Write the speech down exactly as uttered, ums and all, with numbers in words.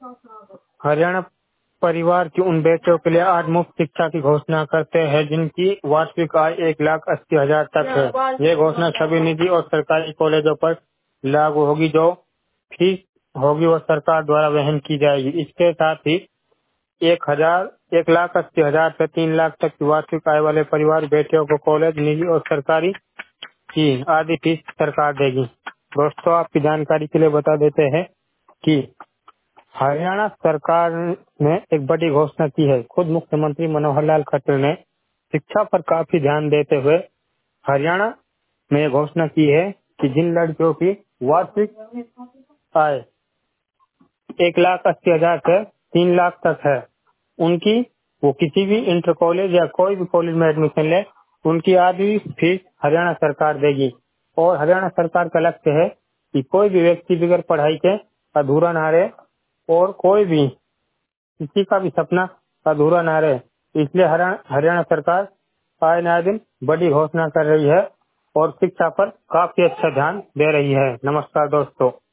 हरियाणा परिवार की उन बेटियों के लिए आज मुफ्त शिक्षा की घोषणा करते हैं जिनकी वार्षिक आय एक लाख अस्सी हजार तक है। ये घोषणा सभी निजी और सरकारी कॉलेजों पर लागू होगी। जो फीस होगी वो सरकार द्वारा वहन की जाएगी। इसके साथ ही एक हजार एक लाख अस्सी हजार से तीन लाख तक की वार्षिक आय वाले परिवार बेटियों को कॉलेज निजी और सरकारी की आधी फीस सरकार देगी। दोस्तों, आपकी जानकारी के लिए बता देते हैं कि हरियाणा सरकार ने एक बड़ी घोषणा की है। खुद मुख्यमंत्री मनोहर लाल खट्टर ने शिक्षा पर काफी ध्यान देते हुए हरियाणा में घोषणा की है कि जिन लड़कियों की वार्षिक आय एक लाख अस्सी हजार से तीन लाख तक है, उनकी वो किसी भी इंटर कॉलेज या कोई भी कॉलेज में एडमिशन ले, उनकी आधी फीस हरियाणा सरकार देगी। और हरियाणा सरकार का लक्ष्य है कि कोई भी व्यक्ति बगैर पढ़ाई के अधूरा ना रहे और कोई भी किसी का भी सपना अधूरा ना रहे। इसलिए हरियाणा हरियाणा सरकार आए नए दिन बड़ी घोषणा कर रही है और शिक्षा पर काफी अच्छा ध्यान दे रही है। नमस्कार दोस्तों।